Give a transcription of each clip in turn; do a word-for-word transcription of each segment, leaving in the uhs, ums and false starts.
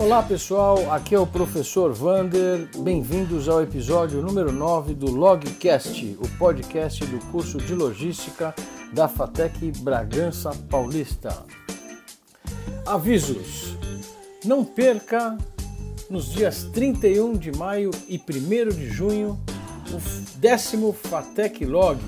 Olá pessoal, aqui é o professor Vander, bem-vindos ao episódio número nove do Logcast, o podcast do curso de Logística da FATEC Bragança Paulista. Avisos: não perca nos dias trinta e um de maio e primeiro de junho o décimo FATEC Log,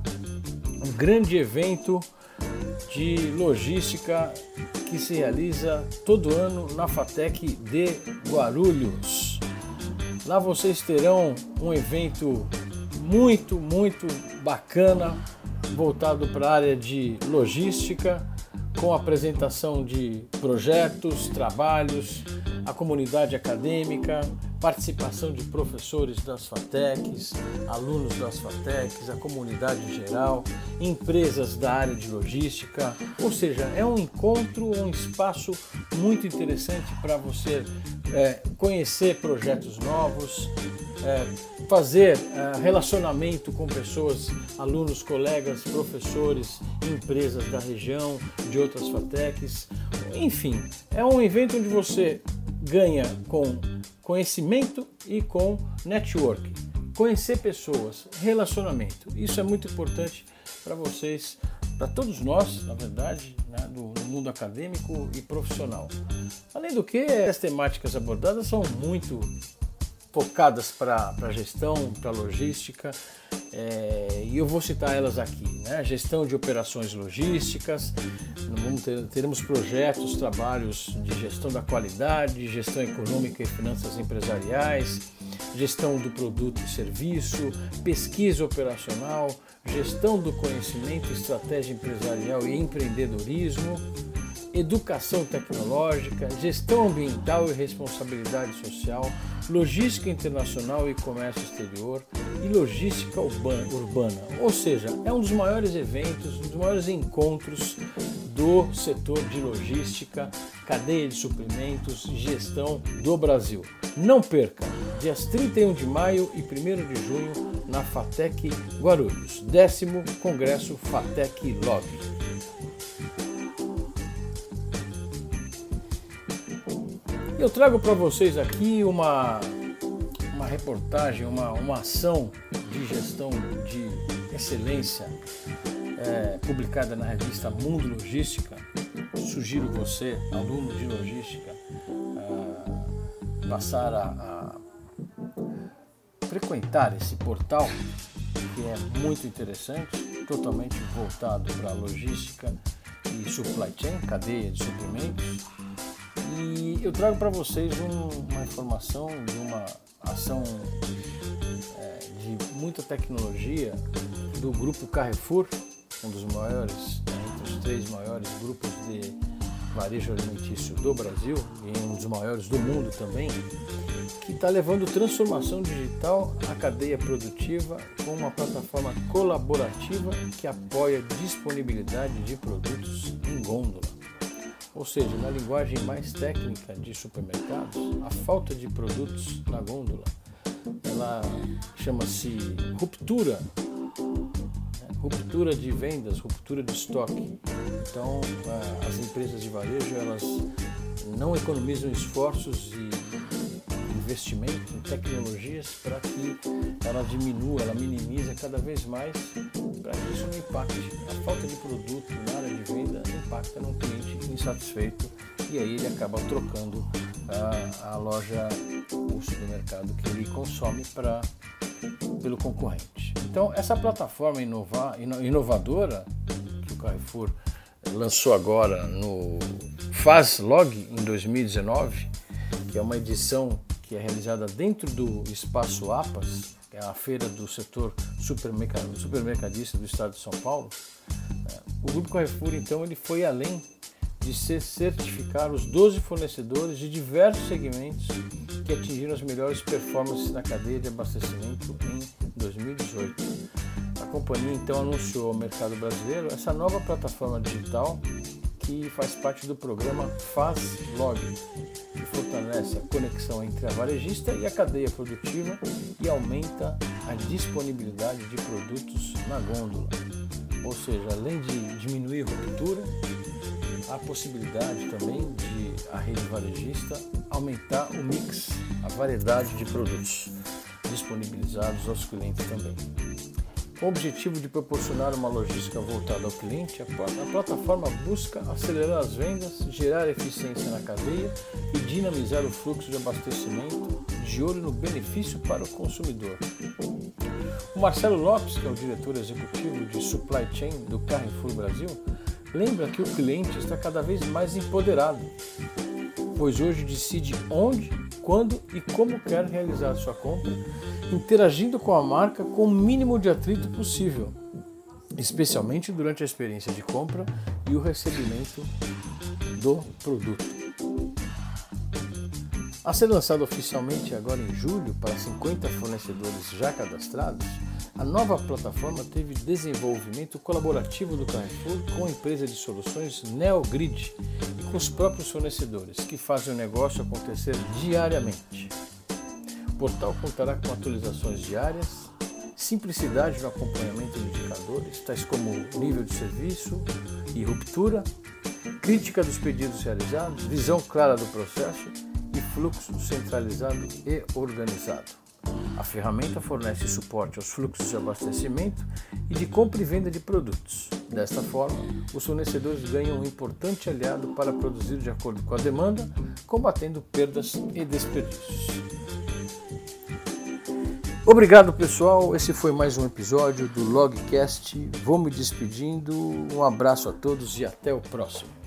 um grande evento de logística que se realiza todo ano na FATEC de Guarulhos. Lá vocês terão um evento muito, muito bacana, voltado para a área de logística, com apresentação de projetos, trabalhos, a comunidade acadêmica, participação de professores das FATECs, alunos das FATECs, a comunidade em geral, empresas da área de logística, ou seja, é um encontro, um espaço muito interessante para você é, conhecer projetos novos, é, fazer é, relacionamento com pessoas, alunos, colegas, professores, empresas da região, de outras FATECs, enfim, é um evento onde você ganha com conhecimento e com network, conhecer pessoas, relacionamento. Isso é muito importante para vocês, para todos nós, na verdade, né, do, do mundo acadêmico e profissional. Além do que, as temáticas abordadas são muito focadas para a gestão, para a logística, é, e eu vou citar elas aqui, né? Gestão de operações logísticas, vamos ter, teremos projetos, trabalhos de gestão da qualidade, gestão econômica e finanças empresariais, gestão do produto e serviço, pesquisa operacional, gestão do conhecimento, estratégia empresarial e empreendedorismo, educação tecnológica, gestão ambiental e responsabilidade social, logística internacional e comércio exterior e logística urbana. Ou seja, é um dos maiores eventos, um dos maiores encontros do setor de logística, cadeia de suprimentos e gestão do Brasil. Não perca, dias trinta e um de maio e primeiro de junho na FATEC Guarulhos, décimo Congresso FATEC Log. Eu trago para vocês aqui uma, uma reportagem, uma, uma ação de gestão de excelência é, publicada na revista Mundo Logística. Sugiro você, aluno de logística, a passar a, a frequentar esse portal, que é muito interessante, totalmente voltado para a logística e supply chain, cadeia de suprimentos. E eu trago para vocês um, uma informação de uma ação é, de muita tecnologia do grupo Carrefour, um dos maiores, entre os três maiores grupos de varejo alimentício do Brasil e um dos maiores do mundo também, que está levando transformação digital à cadeia produtiva com uma plataforma colaborativa que apoia a disponibilidade de produtos em gôndola. Ou seja, na linguagem mais técnica de supermercados, a falta de produtos na gôndola, ela chama-se ruptura, né? Ruptura de vendas, ruptura de estoque. Então, as empresas de varejo, elas não economizam esforços e investimento em tecnologias para que ela diminua, ela minimize cada vez mais, para que isso não impacte. A falta de produto na área de venda impacta no cliente insatisfeito e aí ele acaba trocando a, a loja, o supermercado que ele consome pra, pelo concorrente. Então, essa plataforma inova, inovadora que o Carrefour lançou agora no FazLog em dois mil e dezenove, que é uma edição que é realizada dentro do Espaço APAS, que é a feira do setor supermercadista do estado de São Paulo. O Grupo Carrefour, então, ele foi além de se certificar os doze fornecedores de diversos segmentos que atingiram as melhores performances na cadeia de abastecimento em dois mil e dezoito. A companhia, então, anunciou ao mercado brasileiro essa nova plataforma digital que faz parte do programa FazLog, que fortalece a conexão entre a varejista e a cadeia produtiva e aumenta a disponibilidade de produtos na gôndola. Ou seja, além de diminuir a ruptura, há possibilidade também de a rede varejista aumentar o mix, a variedade de produtos disponibilizados aos clientes também. Com o objetivo de proporcionar uma logística voltada ao cliente, a plataforma busca acelerar as vendas, gerar eficiência na cadeia e dinamizar o fluxo de abastecimento, de olho no benefício para o consumidor. O Marcelo Lopes, que é o diretor executivo de Supply Chain do Carrefour Brasil, lembra que o cliente está cada vez mais empoderado, pois hoje decide onde, quando e como quer realizar sua compra, interagindo com a marca com o mínimo de atrito possível, especialmente durante a experiência de compra e o recebimento do produto. A ser lançada oficialmente agora em julho para cinquenta fornecedores já cadastrados, a nova plataforma teve desenvolvimento colaborativo do Carrefour com a empresa de soluções NeoGrid e com os próprios fornecedores, que fazem o negócio acontecer diariamente. O portal contará com atualizações diárias, simplicidade no acompanhamento de indicadores, tais como nível de serviço e ruptura, crítica dos pedidos realizados, visão clara do processo e fluxo centralizado e organizado. A ferramenta fornece suporte aos fluxos de abastecimento e de compra e venda de produtos. Desta forma, os fornecedores ganham um importante aliado para produzir de acordo com a demanda, combatendo perdas e desperdícios. Obrigado, pessoal. Esse foi mais um episódio do Logcast. Vou me despedindo. Um abraço a todos e até o próximo.